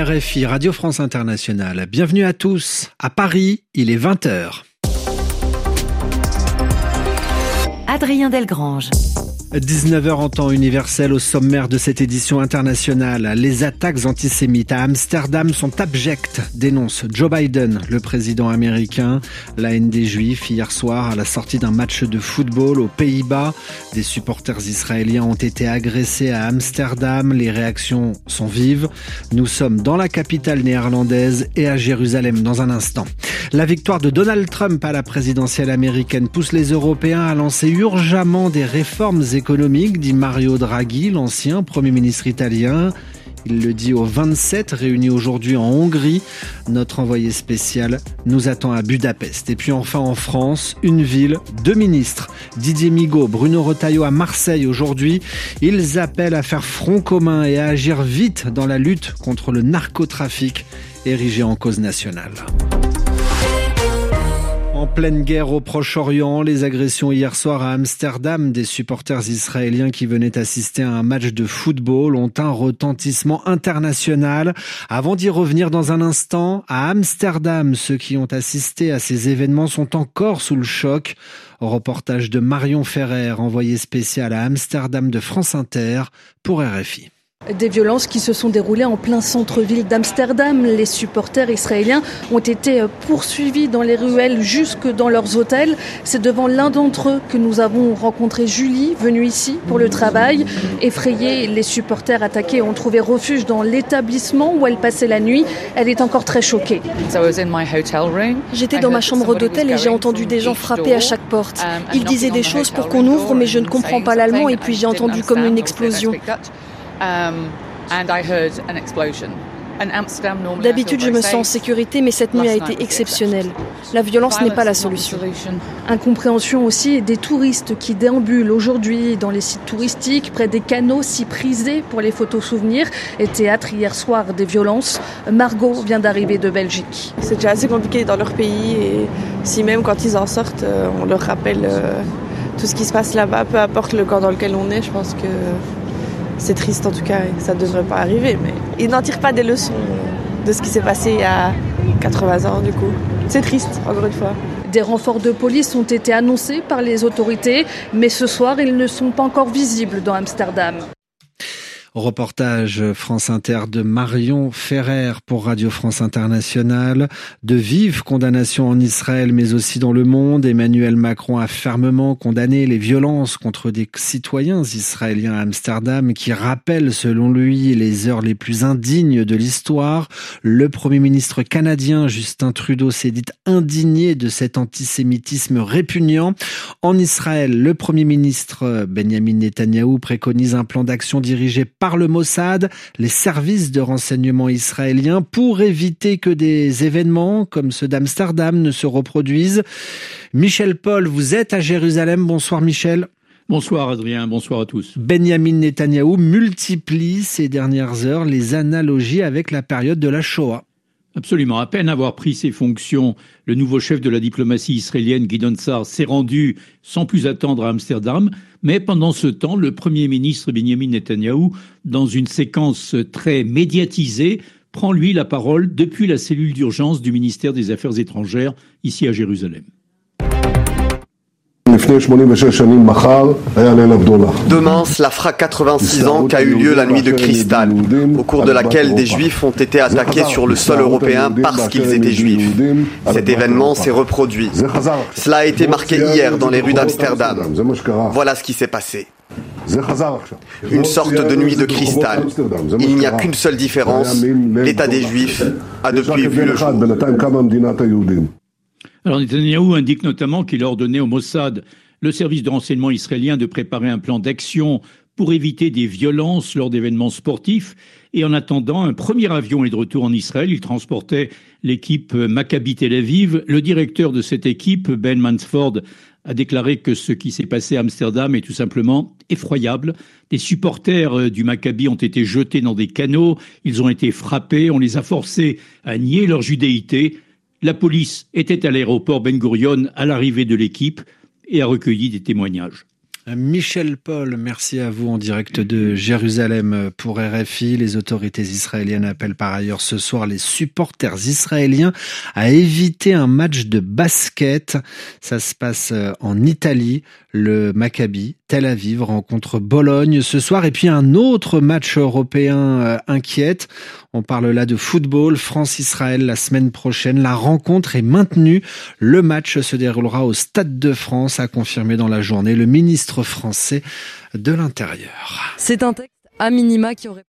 RFI, Radio France Internationale. Bienvenue à tous. À Paris, il est 20h. Adrien Delgrange. 19h en temps universel au sommaire de cette édition internationale. Les attaques antisémites à Amsterdam sont abjectes, dénonce Joe Biden, le président américain. La haine des Juifs hier soir à la sortie d'un match de football aux Pays-Bas. Des supporters israéliens ont été agressés à Amsterdam. Les réactions sont vives. Nous sommes dans la capitale néerlandaise et à Jérusalem dans un instant. La victoire de Donald Trump à la présidentielle américaine pousse les Européens à lancer urgemment des réformes économiques, dit Mario Draghi, l'ancien Premier ministre italien. Il le dit aux 27 réunis aujourd'hui en Hongrie. Notre envoyé spécial nous attend à Budapest. Et puis enfin en France, une ville, deux ministres. Didier Migaud, Bruno Retailleau à Marseille aujourd'hui. Ils appellent à faire front commun et à agir vite dans la lutte contre le narcotrafic érigé en cause nationale. En pleine guerre au Proche-Orient, les agressions hier soir à Amsterdam des supporters israéliens qui venaient assister à un match de football ont un retentissement international. Avant d'y revenir dans un instant, à Amsterdam, ceux qui ont assisté à ces événements sont encore sous le choc. Reportage de Marion Ferrer, envoyée spéciale à Amsterdam de France Inter pour RFI. Des violences qui se sont déroulées en plein centre-ville d'Amsterdam. Les supporters israéliens ont été poursuivis dans les ruelles jusque dans leurs hôtels. C'est devant l'un d'entre eux que nous avons rencontré Julie, venue ici pour le travail. Effrayée, les supporters attaqués ont trouvé refuge dans l'établissement où elle passait la nuit. Elle est encore très choquée. J'étais dans ma chambre d'hôtel et j'ai entendu des gens frapper à chaque porte. Ils disaient des choses pour qu'on ouvre, mais je ne comprends pas l'allemand et puis j'ai entendu comme une explosion. D'habitude, je me sens en sécurité, mais cette nuit a été exceptionnelle. La violence n'est pas la solution. Incompréhension aussi des touristes qui déambulent aujourd'hui dans les sites touristiques, près des canaux si prisés pour les photos souvenirs. Et théâtre hier soir des violences. Margot vient d'arriver de Belgique. C'est déjà assez compliqué dans leur pays et si même quand ils en sortent, on leur rappelle tout ce qui se passe là-bas, peu importe le camp dans lequel on est, je pense que c'est triste en tout cas, et ça ne devrait pas arriver, mais ils n'en tirent pas des leçons de ce qui s'est passé il y a 80 ans du coup. C'est triste, encore une fois. Des renforts de police ont été annoncés par les autorités, mais ce soir, ils ne sont pas encore visibles dans Amsterdam. Reportage France Inter de Marion Ferrer pour Radio France Internationale. De vives condamnations en Israël mais aussi dans le monde. Emmanuel Macron a fermement condamné les violences contre des citoyens israéliens à Amsterdam qui rappellent selon lui les heures les plus indignes de l'histoire. Le Premier ministre canadien Justin Trudeau s'est dit indigné de cet antisémitisme répugnant. En Israël, le Premier ministre Benjamin Netanyahou préconise un plan d'action dirigé par le Mossad, les services de renseignement israéliens, pour éviter que des événements comme ceux d'Amsterdam ne se reproduisent. Michel Paul, vous êtes à Jérusalem. Bonsoir Michel. Bonsoir Adrien, bonsoir à tous. Benjamin Netanyahou multiplie ces dernières heures les analogies avec la période de la Shoah. Absolument. À peine avoir pris ses fonctions, le nouveau chef de la diplomatie israélienne, Gideon Sa'ar, s'est rendu sans plus attendre à Amsterdam. Mais pendant ce temps, le Premier ministre Benjamin Netanyahou, dans une séquence très médiatisée, prend lui la parole depuis la cellule d'urgence du ministère des Affaires étrangères, ici à Jérusalem. Demain, cela fera 86 ans qu'a eu lieu la nuit de cristal, au cours de laquelle des juifs ont été attaqués sur le sol européen parce qu'ils étaient juifs. Cet événement s'est reproduit. Cela a été marqué hier dans les rues d'Amsterdam. Voilà ce qui s'est passé. Une sorte de nuit de cristal. Il n'y a qu'une seule différence, l'État des Juifs a depuis vu le jour. Alors Netanyahou indique notamment qu'il a ordonné au Mossad, le service de renseignement israélien, de préparer un plan d'action pour éviter des violences lors d'événements sportifs. Et en attendant, un premier avion est de retour en Israël. Il transportait l'équipe Maccabi Tel Aviv. Le directeur de cette équipe, Ben Mansford, a déclaré que ce qui s'est passé à Amsterdam est tout simplement effroyable. Des supporters du Maccabi ont été jetés dans des canaux. Ils ont été frappés. On les a forcés à nier leur judéité. La police était à l'aéroport Ben Gurion à l'arrivée de l'équipe et a recueilli des témoignages. Michel Paul, merci à vous en direct de Jérusalem pour RFI. Les autorités israéliennes appellent par ailleurs ce soir les supporters israéliens à éviter un match de basket. Ça se passe en Italie. Le Maccabi Tel Aviv rencontre Bologne ce soir. Et puis un autre match européen inquiète. On parle là de football. France-Israël la semaine prochaine. La rencontre est maintenue. Le match se déroulera au Stade de France, a confirmé dans la journée le ministre français de l'Intérieur. C'est un texte à minima qui aurait...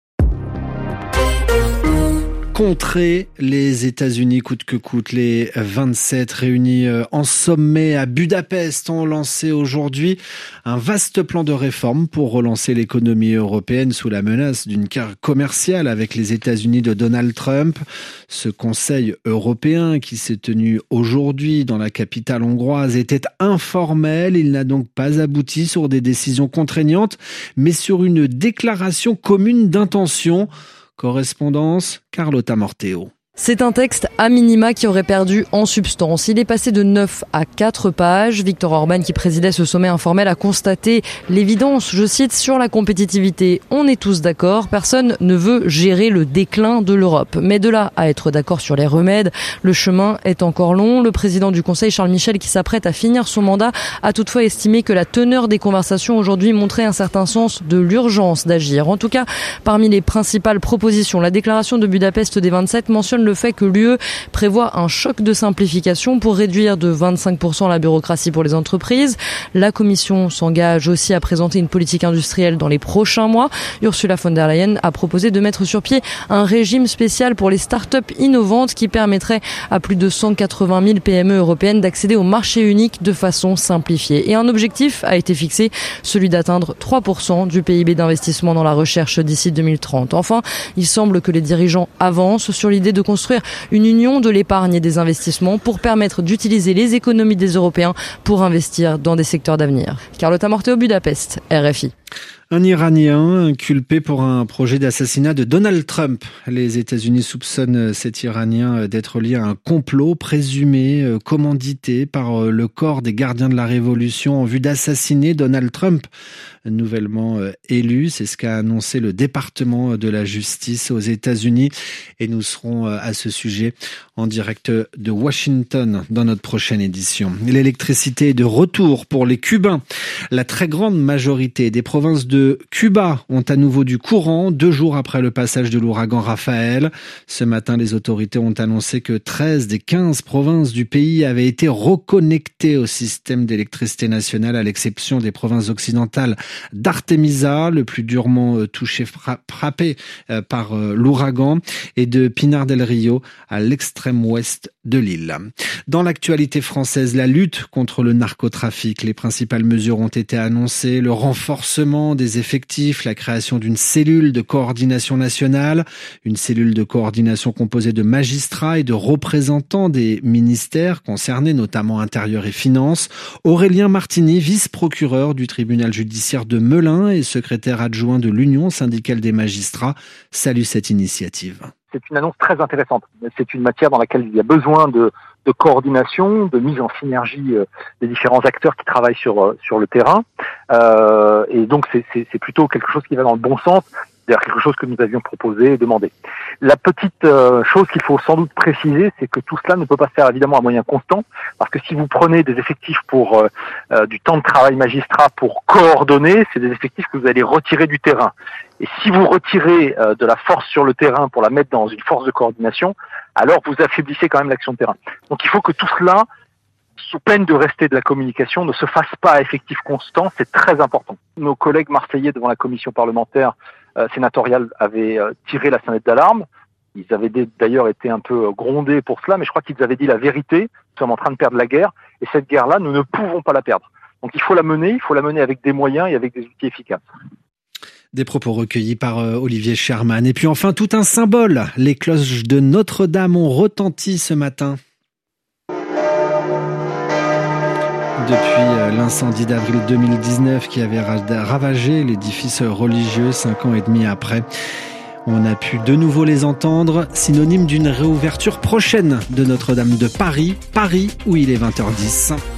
Contrer les États-Unis coûte que coûte. Les 27 réunis en sommet à Budapest ont lancé aujourd'hui un vaste plan de réforme pour relancer l'économie européenne sous la menace d'une guerre commerciale avec les États-Unis de Donald Trump. Ce Conseil européen qui s'est tenu aujourd'hui dans la capitale hongroise était informel. Il n'a donc pas abouti sur des décisions contraignantes, mais sur une déclaration commune d'intention. Correspondance, Carlotta Morteo. C'est un texte à minima qui aurait perdu en substance. Il est passé de 9 à 4 pages. Viktor Orban, qui présidait ce sommet informel, a constaté l'évidence, je cite, sur la compétitivité. On est tous d'accord, personne ne veut gérer le déclin de l'Europe. Mais de là à être d'accord sur les remèdes, le chemin est encore long. Le président du Conseil, Charles Michel, qui s'apprête à finir son mandat, a toutefois estimé que la teneur des conversations aujourd'hui montrait un certain sens de l'urgence d'agir. En tout cas, parmi les principales propositions, la déclaration de Budapest des 27 mentionne le fait que l'UE prévoit un choc de simplification pour réduire de 25% la bureaucratie pour les entreprises. La Commission s'engage aussi à présenter une politique industrielle dans les prochains mois. Ursula von der Leyen a proposé de mettre sur pied un régime spécial pour les start-up innovantes qui permettrait à plus de 180 000 PME européennes d'accéder au marché unique de façon simplifiée. Et un objectif a été fixé, celui d'atteindre 3% du PIB d'investissement dans la recherche d'ici 2030. Enfin, il semble que les dirigeants avancent sur l'idée de construire une union de l'épargne et des investissements pour permettre d'utiliser les économies des Européens pour investir dans des secteurs d'avenir. Carlotta Morteo, Budapest, RFI. Un Iranien inculpé pour un projet d'assassinat de Donald Trump. Les États-Unis soupçonnent cet Iranien d'être lié à un complot présumé, commandité par le corps des gardiens de la Révolution en vue d'assassiner Donald Trump, nouvellement élu. C'est ce qu'a annoncé le département de la justice aux États-Unis. Et nous serons à ce sujet en direct de Washington dans notre prochaine édition. L'électricité est de retour pour les Cubains. La très grande majorité des provinces de Cuba ont à nouveau du courant 2 jours après le passage de l'ouragan Rafael. Ce matin, les autorités ont annoncé que 13 des 15 provinces du pays avaient été reconnectées au système d'électricité nationale, à l'exception des provinces occidentales d'Artemisa, le plus durement touché, frappé par l'ouragan, et de Pinar del Rio, à l'extrême ouest de l'île. Dans l'actualité française, la lutte contre le narcotrafic. Les principales mesures ont été annoncées. Le renforcement des effectifs, la création d'une cellule de coordination nationale, une cellule de coordination composée de magistrats et de représentants des ministères concernés, notamment Intérieur et Finances. Aurélien Martini, vice-procureur du tribunal judiciaire de Melun et secrétaire adjoint de l'Union syndicale des magistrats, salue cette initiative. C'est une annonce très intéressante. C'est une matière dans laquelle il y a besoin de coordination, de mise en synergie des différents acteurs qui travaillent sur le terrain. Et donc c'est plutôt quelque chose qui va dans le bon sens, c'est-à-dire quelque chose que nous avions proposé et demandé. La petite chose qu'il faut sans doute préciser, c'est que tout cela ne peut pas se faire évidemment à moyens constants, parce que si vous prenez des effectifs pour du temps de travail magistrat pour coordonner, c'est des effectifs que vous allez retirer du terrain. Et si vous retirez de la force sur le terrain pour la mettre dans une force de coordination, alors vous affaiblissez quand même l'action de terrain. Donc il faut que tout cela, sous peine de rester de la communication, ne se fasse pas à effectif constant, c'est très important. Nos collègues marseillais devant la commission parlementaire sénatoriale avaient tiré la sonnette d'alarme. Ils avaient d'ailleurs été un peu grondés pour cela, mais je crois qu'ils avaient dit la vérité. Nous sommes en train de perdre la guerre, et cette guerre-là, nous ne pouvons pas la perdre. Donc il faut la mener avec des moyens et avec des outils efficaces. Des propos recueillis par Olivier Sherman. Et puis enfin, tout un symbole. Les cloches de Notre-Dame ont retenti ce matin. Depuis l'incendie d'avril 2019 qui avait ravagé l'édifice religieux 5 ans et demi après, on a pu de nouveau les entendre, synonyme d'une réouverture prochaine de Notre-Dame de Paris où il est 20h10.